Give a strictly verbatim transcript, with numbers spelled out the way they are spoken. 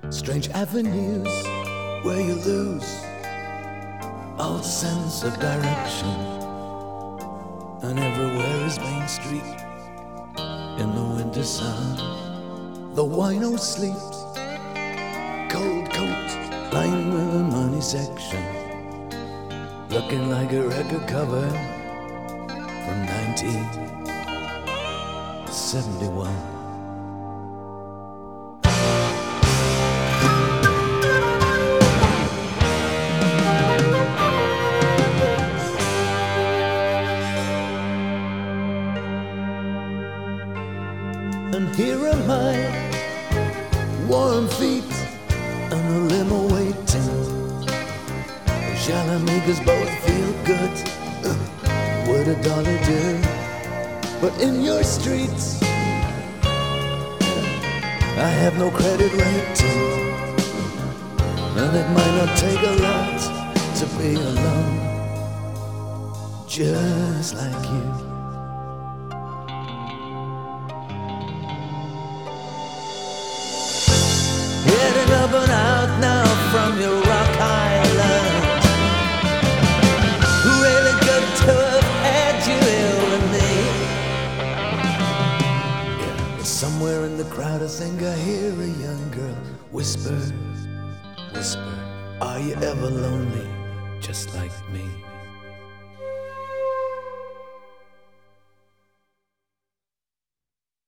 Strange avenues where you lose all sense of direction, and everywhere is Main Street in the winter sun. The wino sleeps, cold coat lined with a money section, looking like a record cover from nineteen seventy-one. And here am I, warm feet and a limo waiting. Shall I make us both feel good? Would a dollar do? But in your streets, I have no credit rating, and it might not take a lot to be alone, just like you. Heading up and out now from your rock island. Really good to have had you here with me. Yeah, but somewhere in the crowd I think I hear a young girl whisper, whisper, are you ever lonely just like me?